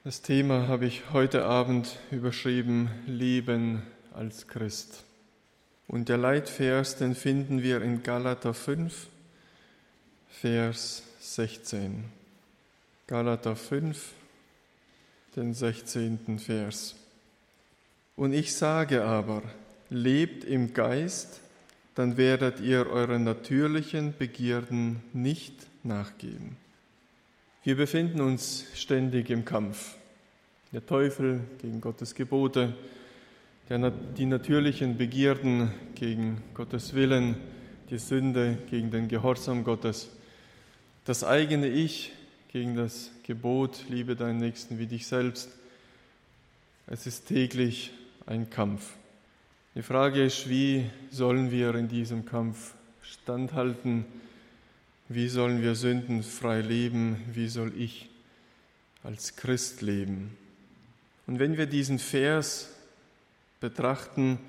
Das Thema habe ich heute Abend überschrieben, Leben als Christ. Und der Leitvers, den finden wir in Galater 5, Vers 16. Galater 5, den 16. Vers. Und ich sage aber, lebt im Geist, dann werdet ihr euren natürlichen Begierden nicht nachgeben. Wir befinden uns ständig im Kampf. Der Teufel gegen Gottes Gebote, die natürlichen Begierden gegen Gottes Willen, die Sünde gegen den Gehorsam Gottes, das eigene Ich gegen das Gebot, liebe deinen Nächsten wie dich selbst. Es ist täglich ein Kampf. Die Frage ist, wie sollen wir in diesem Kampf standhalten? Wie sollen wir sündenfrei leben? Wie soll ich als Christ leben? Und wenn wir diesen Vers betrachten,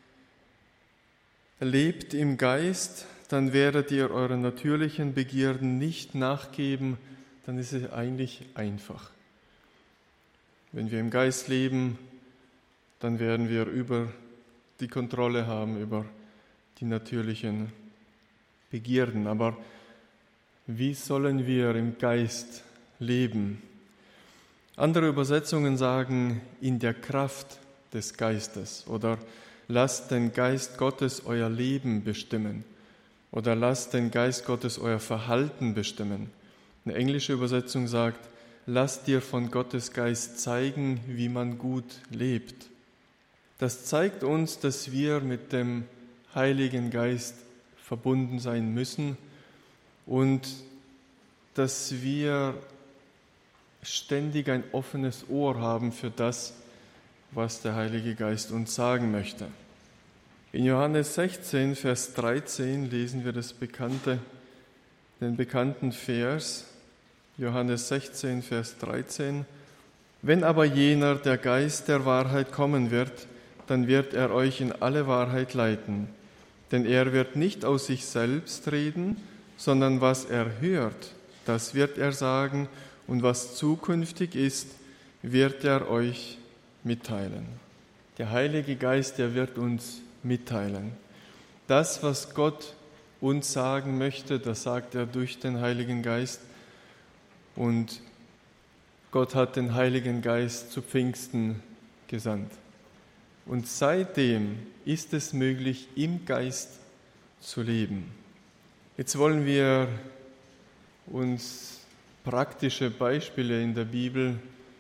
lebt im Geist, dann werdet ihr euren natürlichen Begierden nicht nachgeben, dann ist es eigentlich einfach. Wenn wir im Geist leben, dann werden wir die Kontrolle haben über die natürlichen Begierden. Aber wie sollen wir im Geist leben? Andere Übersetzungen sagen, in der Kraft des Geistes oder lasst den Geist Gottes euer Leben bestimmen oder lasst den Geist Gottes euer Verhalten bestimmen. Eine englische Übersetzung sagt, lasst dir von Gottes Geist zeigen, wie man gut lebt. Das zeigt uns, dass wir mit dem Heiligen Geist verbunden sein müssen und dass wir ständig ein offenes Ohr haben für das, was der Heilige Geist uns sagen möchte. In Johannes 16, Vers 13 lesen wir den bekannten Vers, Johannes 16, Vers 13. Wenn aber jener, der Geist der Wahrheit kommen wird, dann wird er euch in alle Wahrheit leiten. Denn er wird nicht aus sich selbst reden, sondern was er hört, das wird er sagen, und was zukünftig ist, wird er euch mitteilen. Der Heilige Geist, der wird uns mitteilen. Das, was Gott uns sagen möchte, das sagt er durch den Heiligen Geist. Und Gott hat den Heiligen Geist zu Pfingsten gesandt. Und seitdem ist es möglich, im Geist zu leben. Jetzt wollen wir uns praktische Beispiele in der Bibel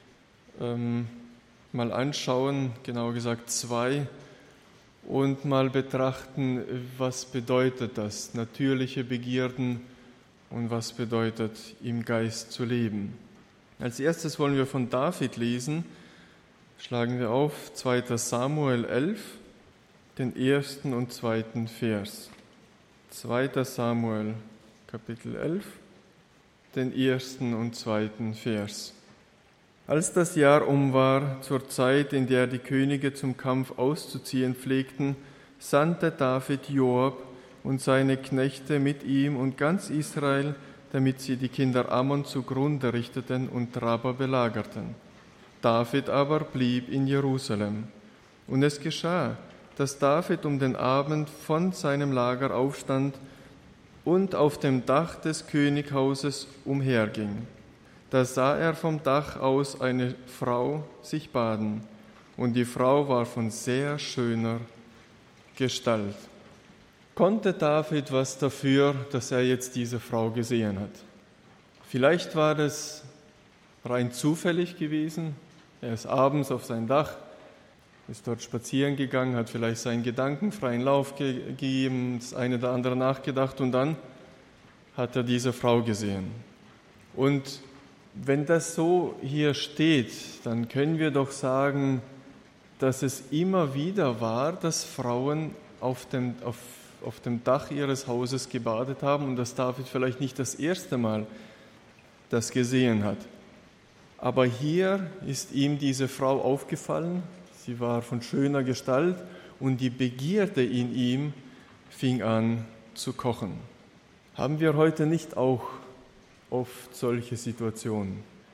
mal anschauen, genauer gesagt 2, und mal betrachten, was bedeutet das, natürliche Begierden und was bedeutet, im Geist zu leben. Als erstes wollen wir von David lesen. Schlagen wir auf 2. Samuel 11, den 1. und 2. Vers. 2. Samuel, Kapitel 11, den 1. und 2. Vers. Als das Jahr um war, zur Zeit, in der die Könige zum Kampf auszuziehen pflegten, sandte David Joab und seine Knechte mit ihm und ganz Israel, damit sie die Kinder Ammon zugrunde richteten und Rabba belagerten. David aber blieb in Jerusalem. Und es geschah, dass David um den Abend von seinem Lager aufstand und auf dem Dach des Könighauses umherging. Da sah er vom Dach aus eine Frau sich baden, und die Frau war von sehr schöner Gestalt. Konnte David was dafür, dass er jetzt diese Frau gesehen hat? Vielleicht war das rein zufällig gewesen. Er ist abends auf sein Dach, ist dort spazieren gegangen, hat vielleicht seinen Gedanken freien Lauf gegeben, das eine oder andere nachgedacht und dann hat er diese Frau gesehen. Und wenn das so hier steht, dann können wir doch sagen, dass es immer wieder war, dass Frauen auf dem Dach ihres Hauses gebadet haben und dass David vielleicht nicht das erste Mal das gesehen hat. Aber hier ist ihm diese Frau aufgefallen, sie war von schöner Gestalt und die Begierde in ihm fing an zu kochen. Haben wir heute nicht auch oft solche Situationen?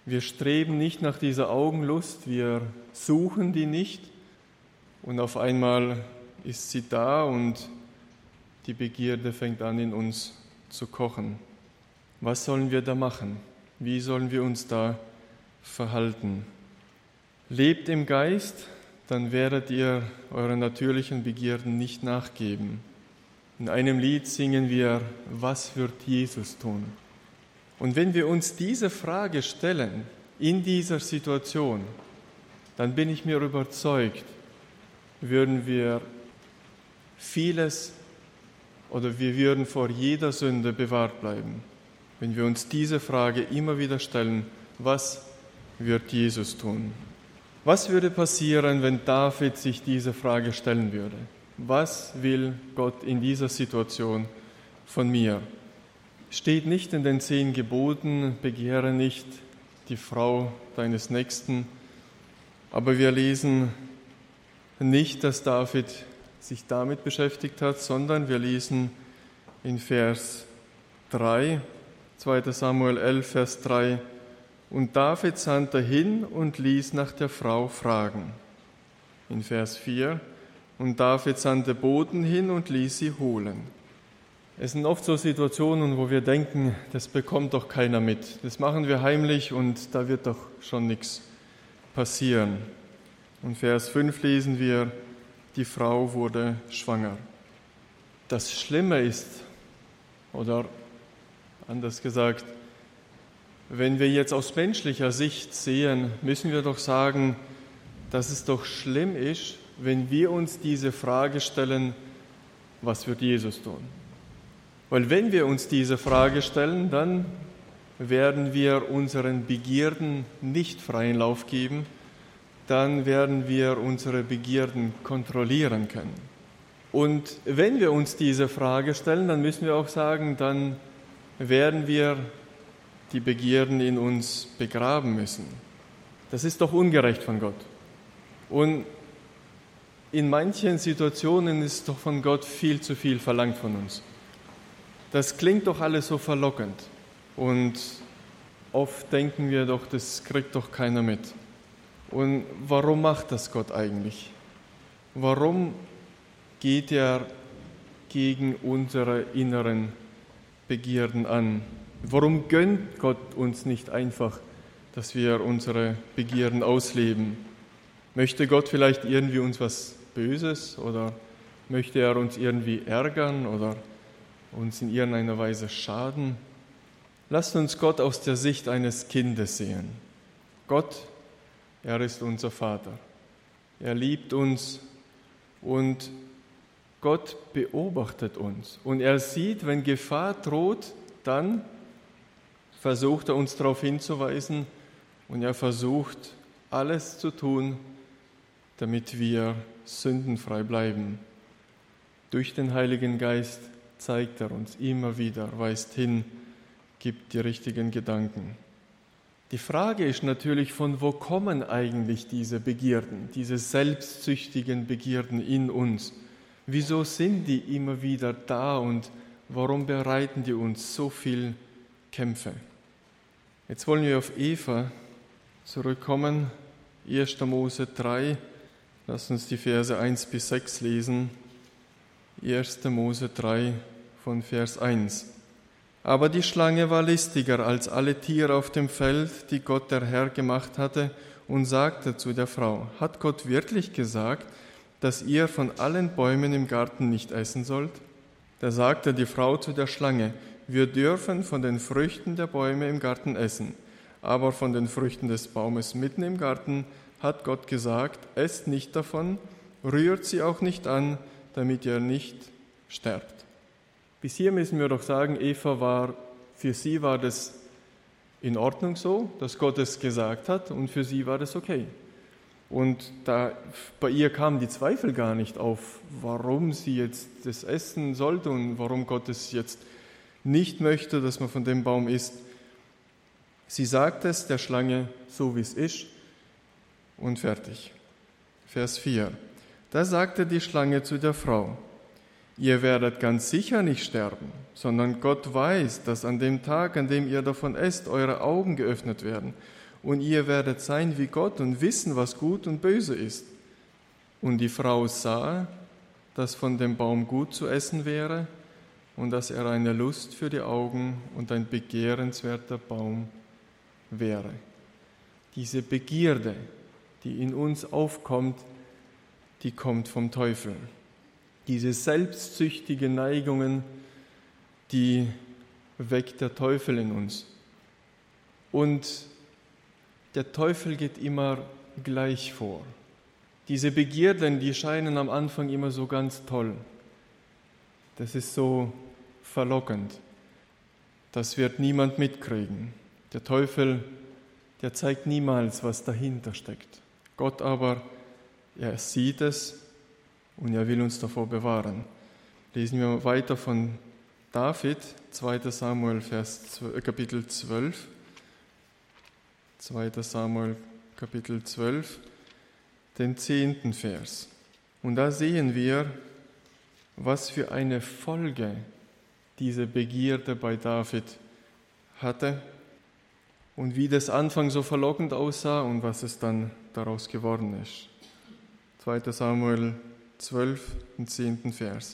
Wir streben nicht nach dieser Augenlust, wir suchen die nicht und auf einmal ist sie da und die Begierde fängt an, in uns zu kochen. Was sollen wir da machen? Wie sollen wir uns da verhalten? Lebt im Geist, dann werdet ihr euren natürlichen Begierden nicht nachgeben. In einem Lied singen wir, was wird Jesus tun? Und wenn wir uns diese Frage stellen, in dieser Situation, dann bin ich mir überzeugt, würden wir vieles oder wir würden vor jeder Sünde bewahrt bleiben. Wenn wir uns diese Frage immer wieder stellen, was wird Jesus tun? Was würde passieren, wenn David sich diese Frage stellen würde? Was will Gott in dieser Situation von mir? Steht nicht in den 10 Geboten, begehre nicht die Frau deines Nächsten. Aber wir lesen nicht, dass David sich damit beschäftigt hat, sondern wir lesen in Vers 3, 2. Samuel 11, Vers 3, und David sandte hin und ließ nach der Frau fragen. In Vers 4, und David sandte Boten hin und ließ sie holen. Es sind oft so Situationen, wo wir denken, das bekommt doch keiner mit. Das machen wir heimlich und da wird doch schon nichts passieren. In Vers 5 lesen wir, die Frau wurde schwanger. Das Schlimme ist, oder anders gesagt, wenn wir jetzt aus menschlicher Sicht sehen, müssen wir doch sagen, dass es doch schlimm ist, wenn wir uns diese Frage stellen, was wird Jesus tun? Weil wenn wir uns diese Frage stellen, dann werden wir unseren Begierden nicht freien Lauf geben, dann werden wir unsere Begierden kontrollieren können. Und wenn wir uns diese Frage stellen, dann müssen wir auch sagen, dann werden wir die Begierden in uns begraben müssen. Das ist doch ungerecht von Gott. Und in manchen Situationen ist doch von Gott viel zu viel verlangt von uns. Das klingt doch alles so verlockend und oft denken wir doch, das kriegt doch keiner mit. Und warum macht das Gott eigentlich? Warum geht er gegen unsere inneren Begierden an? Warum gönnt Gott uns nicht einfach, dass wir unsere Begierden ausleben? Möchte Gott vielleicht irgendwie uns was Böses oder möchte er uns irgendwie ärgern oder uns in irgendeiner Weise schaden? Lasst uns Gott aus der Sicht eines Kindes sehen. Gott, er ist unser Vater. Er liebt uns und Gott beobachtet uns. Und er sieht, wenn Gefahr droht, dann versucht er uns darauf hinzuweisen und er versucht alles zu tun, damit wir sündenfrei bleiben. Durch den Heiligen Geist zeigt er uns immer wieder, weist hin, gibt die richtigen Gedanken. Die Frage ist natürlich, von wo kommen eigentlich diese Begierden, diese selbstsüchtigen Begierden in uns? Wieso sind die immer wieder da und warum bereiten die uns so viel Kämpfe? Jetzt wollen wir auf Eva zurückkommen, 1. Mose 3, lasst uns die Verse 1 bis 6 lesen. 1. Mose 3 von Vers 1. Aber die Schlange war listiger als alle Tiere auf dem Feld, die Gott der Herr gemacht hatte, und sagte zu der Frau, hat Gott wirklich gesagt, dass ihr von allen Bäumen im Garten nicht essen sollt? Da sagte die Frau zu der Schlange, wir dürfen von den Früchten der Bäume im Garten essen, aber von den Früchten des Baumes mitten im Garten hat Gott gesagt, esst nicht davon, rührt sie auch nicht an, damit ihr nicht sterbt. Bis hier müssen wir doch sagen, für sie war das in Ordnung so, dass Gott es gesagt hat und für sie war das okay. Und bei ihr kamen die Zweifel gar nicht auf, warum sie jetzt das essen sollte und warum Gott es jetzt nicht möchte, dass man von dem Baum isst. Sie sagt es der Schlange, so wie es ist, und fertig. Vers 4. Da sagte die Schlange zu der Frau, ihr werdet ganz sicher nicht sterben, sondern Gott weiß, dass an dem Tag, an dem ihr davon esst, eure Augen geöffnet werden und ihr werdet sein wie Gott und wissen, was gut und böse ist. Und die Frau sah, dass von dem Baum gut zu essen wäre und dass er eine Lust für die Augen und ein begehrenswerter Baum wäre. Diese Begierde, die in uns aufkommt, die kommt vom Teufel. Diese selbstsüchtigen Neigungen, die weckt der Teufel in uns. Und der Teufel geht immer gleich vor. Diese Begierden, die scheinen am Anfang immer so ganz toll. Das ist so verlockend. Das wird niemand mitkriegen. Der Teufel, der zeigt niemals, was dahinter steckt. Gott aber, er sieht es und er will uns davor bewahren. Lesen wir weiter von David, 2. Samuel, Kapitel 12. 2. Samuel, Kapitel 12, den 10. Vers. Und da sehen wir, was für eine Folge diese Begierde bei David hatte und wie das Anfang so verlockend aussah und was es dann daraus geworden ist. 2. Samuel 12, den 10. Vers.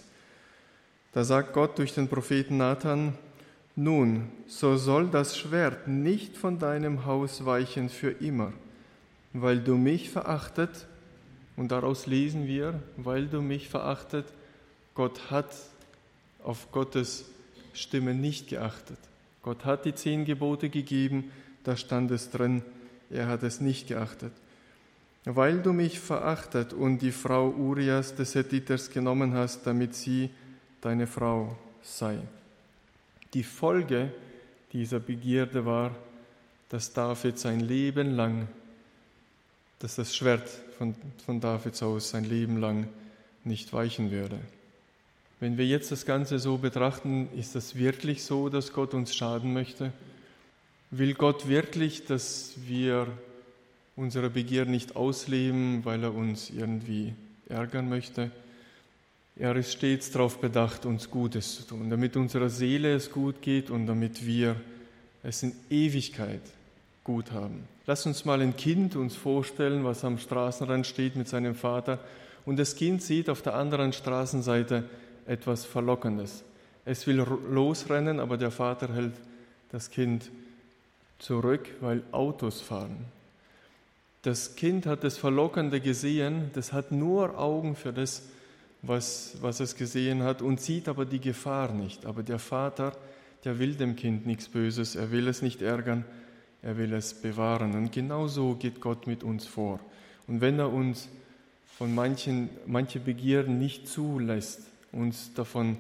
Da sagt Gott durch den Propheten Nathan: Nun, so soll das Schwert nicht von deinem Haus weichen für immer, weil du mich verachtet, und daraus lesen wir, weil du mich verachtet, Gott hat auf Gottes Stimme nicht geachtet. Gott hat die 10 Gebote gegeben, da stand es drin, er hat es nicht geachtet. Weil du mich verachtet und die Frau Urias des Hethiters genommen hast, damit sie deine Frau sei. Die Folge dieser Begierde war, dass David sein Leben lang, dass das Schwert von Davids Haus sein Leben lang nicht weichen würde. Wenn wir jetzt das Ganze so betrachten, ist das wirklich so, dass Gott uns schaden möchte? Will Gott wirklich, dass wir unsere Begier nicht ausleben, weil er uns irgendwie ärgern möchte? Er ist stets darauf bedacht, uns Gutes zu tun, damit unserer Seele es gut geht und damit wir es in Ewigkeit gut haben. Lass uns mal ein Kind uns vorstellen, was am Straßenrand steht mit seinem Vater, und das Kind sieht auf der anderen Straßenseite etwas Verlockendes. Es will losrennen, aber der Vater hält das Kind zurück, weil Autos fahren. Das Kind hat das Verlockende gesehen, das hat nur Augen für das, was es gesehen hat, und sieht aber die Gefahr nicht. Aber der Vater, der will dem Kind nichts Böses, er will es nicht ärgern, er will es bewahren. Und genau so geht Gott mit uns vor. Und wenn er uns von manche Begierden nicht zulässt, uns davon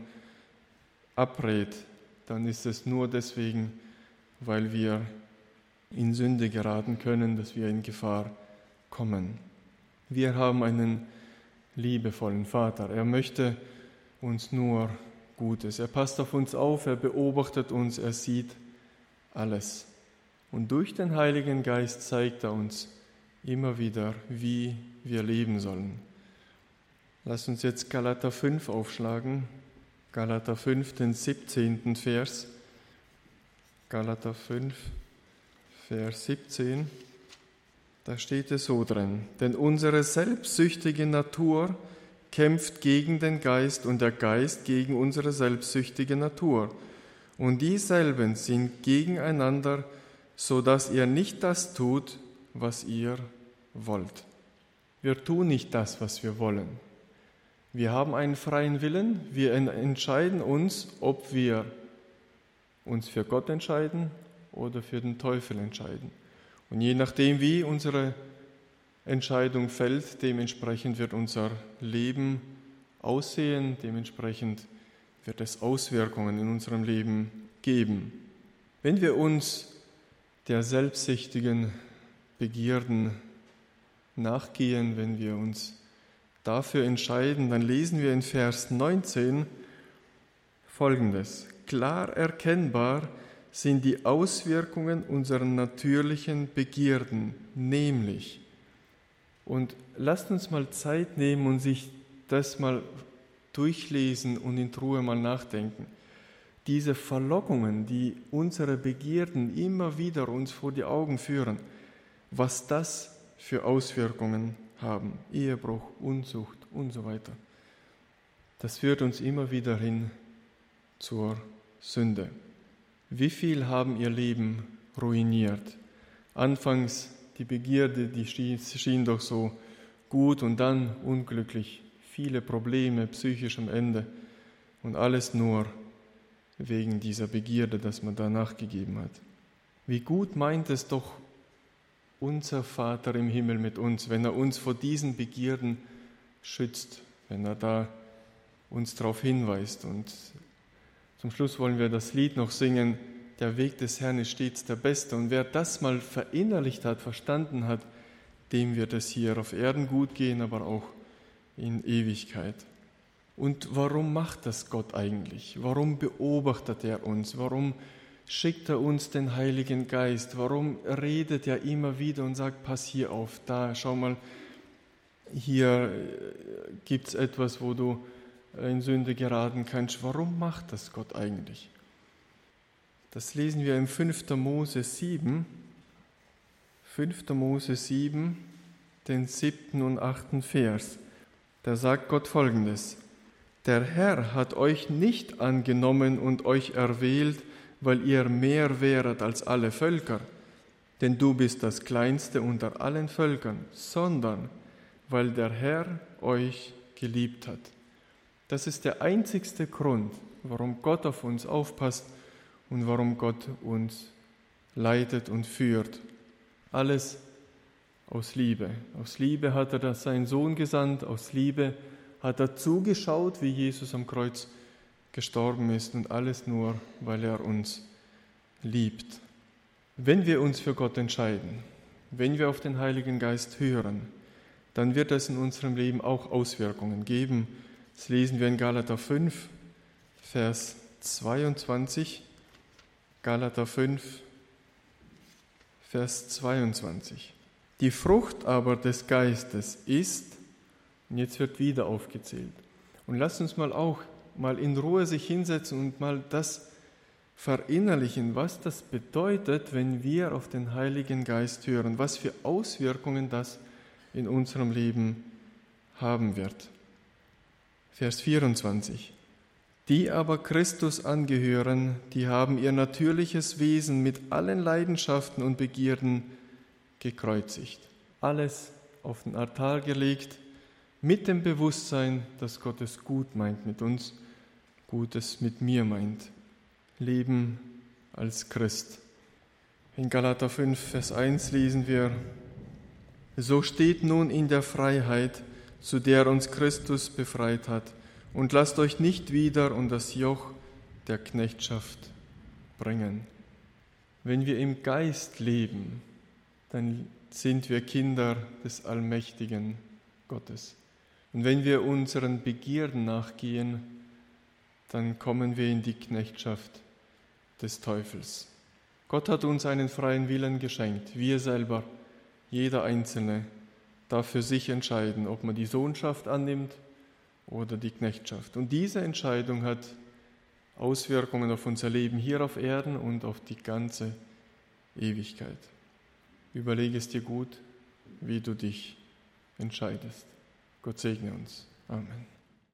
abrät, dann ist es nur deswegen, weil wir in Sünde geraten können, dass wir in Gefahr kommen. Wir haben einen liebevollen Vater. Er möchte uns nur Gutes. Er passt auf uns auf, er beobachtet uns, er sieht alles. Und durch den Heiligen Geist zeigt er uns immer wieder, wie wir leben sollen. Lass uns jetzt Galater 5 aufschlagen. Galater 5, den 17. Vers. Galater 5, Vers 17. Da steht es so drin: Denn unsere selbstsüchtige Natur kämpft gegen den Geist und der Geist gegen unsere selbstsüchtige Natur. Und dieselben sind gegeneinander, so dass ihr nicht das tut, was ihr wollt. Wir tun nicht das, was wir wollen. Wir haben einen freien Willen. Wir entscheiden uns, ob wir uns für Gott entscheiden oder für den Teufel entscheiden. Und je nachdem, wie unsere Entscheidung fällt, dementsprechend wird unser Leben aussehen, dementsprechend wird es Auswirkungen in unserem Leben geben. Wenn wir uns der selbstsüchtigen Begierden nachgehen, wenn wir uns dafür entscheiden, dann lesen wir in Vers 19 Folgendes: Klar erkennbar sind die Auswirkungen unserer natürlichen Begierden, nämlich, und lasst uns mal Zeit nehmen und sich das mal durchlesen und in Ruhe mal nachdenken. Diese Verlockungen, die unsere Begierden immer wieder uns vor die Augen führen, was das für Auswirkungen haben. Ehebruch, Unzucht und so weiter. Das führt uns immer wieder hin zur Sünde. Wie viel haben ihr Leben ruiniert? Anfangs die Begierde, die schien doch so gut und dann unglücklich. Viele Probleme psychisch am Ende und alles nur wegen dieser Begierde, dass man da nachgegeben hat. Wie gut meint es doch unser Vater im Himmel mit uns, wenn er uns vor diesen Begierden schützt, wenn er da uns darauf hinweist. Und zum Schluss wollen wir das Lied noch singen, der Weg des Herrn ist stets der beste. Und wer das mal verinnerlicht hat, verstanden hat, dem wird es hier auf Erden gut gehen, aber auch in Ewigkeit. Und warum macht das Gott eigentlich? Warum beobachtet er uns? Warum schickt er uns den Heiligen Geist? Warum redet er immer wieder und sagt, pass hier auf, da, schau mal, hier gibt es etwas, wo du in Sünde geraten kannst. Warum macht das Gott eigentlich? Das lesen wir im 5. Mose 7. 5. Mose 7, den 7. und 8. Vers. Da sagt Gott Folgendes: Der Herr hat euch nicht angenommen und euch erwählt, weil ihr mehr wäret als alle Völker, denn du bist das Kleinste unter allen Völkern, sondern weil der Herr euch geliebt hat. Das ist der einzigste Grund, warum Gott auf uns aufpasst und warum Gott uns leitet und führt. Alles aus Liebe. Aus Liebe hat er seinen Sohn gesandt, aus Liebe hat er zugeschaut, wie Jesus am Kreuz gestorben ist und alles nur, weil er uns liebt. Wenn wir uns für Gott entscheiden, wenn wir auf den Heiligen Geist hören, dann wird es in unserem Leben auch Auswirkungen geben. Das lesen wir in Galater 5, Vers 22. Galater 5, Vers 22. Die Frucht aber des Geistes ist, und jetzt wird wieder aufgezählt. Und lasst uns mal in Ruhe sich hinsetzen und mal das verinnerlichen, was das bedeutet, wenn wir auf den Heiligen Geist hören, was für Auswirkungen das in unserem Leben haben wird. Vers 24. Die aber Christus angehören, die haben ihr natürliches Wesen mit allen Leidenschaften und Begierden gekreuzigt. Alles auf den Altar gelegt, mit dem Bewusstsein, dass Gott es gut meint mit uns, Gutes mit mir meint. Leben als Christ. In Galater 5, Vers 1 lesen wir: So steht nun in der Freiheit, zu der uns Christus befreit hat, und lasst euch nicht wieder unter das Joch der Knechtschaft bringen. Wenn wir im Geist leben, dann sind wir Kinder des allmächtigen Gottes. Und wenn wir unseren Begierden nachgehen, dann kommen wir in die Knechtschaft des Teufels. Gott hat uns einen freien Willen geschenkt. Wir selber, jeder Einzelne, darf für sich entscheiden, ob man die Sohnschaft annimmt oder die Knechtschaft. Und diese Entscheidung hat Auswirkungen auf unser Leben hier auf Erden und auf die ganze Ewigkeit. Überlege es dir gut, wie du dich entscheidest. Gott segne uns. Amen.